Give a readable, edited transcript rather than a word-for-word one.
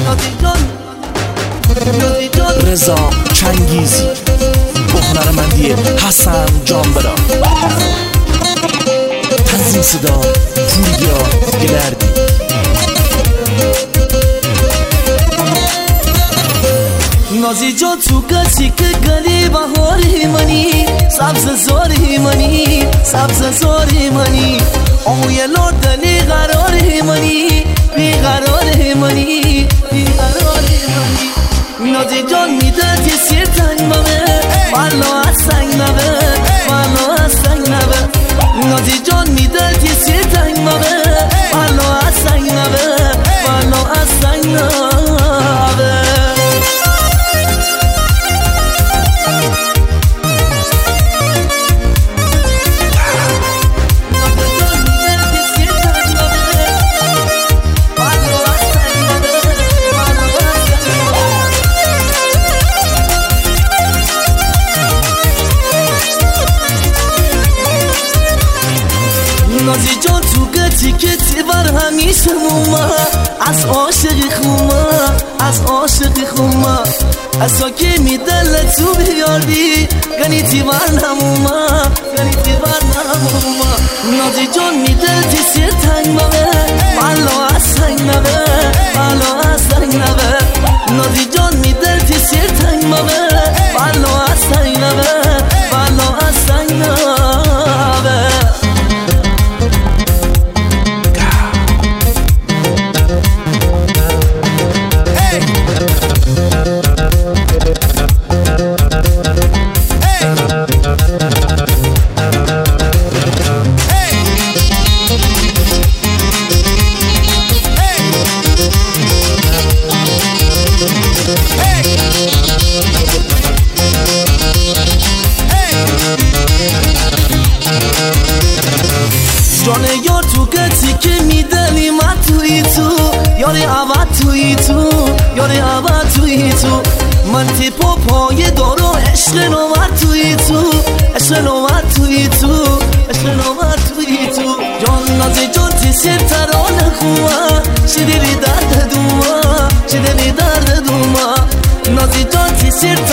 رضا چنگیزی با هنرمندی حسن جانبرا، تنظیم صدا پوریا گلردی. نازی جان تو کسی که گلی بهاری منی، سبز زاری منی، سبز زاری منی، آوی لردنی قراری منی، بیقراری منی، بیقراری منی. نازی جان میده سیر تنگ ممه، والا از سنگ نبه، والا از سنگ نبه. نازی جان میده سیر تنگ ممه، والا از سنگ نبه، والا از سنگ نبه. نازی جان تو گتی که تیبر همیشه موما، از عاشقی خوما، از عاشقی خوما. از که میدل تو بیاری گنی تیبر نموما، گنی تیبر نموما. نازی جان میدل تی سیر تنگ مبه، والا از سنگ نبه، والا از سنگ نبه. نازی جان میدل تی سیر تنگ مبه، والا از سنگ نبه، والا از سنگ نبه. جان یار تو گتی که میدلی من توی تو، یاری عبد توی تو، یاری عبد توی تو. من تیپا پای دارو عشق نومد توی تو، عشق نومد توی تو، عشق نومد توی تو. جان نازی جان تی سیر ترانه خواه، شدیلی درد دوما، شدیلی درد دوما. نازی جان تی سیر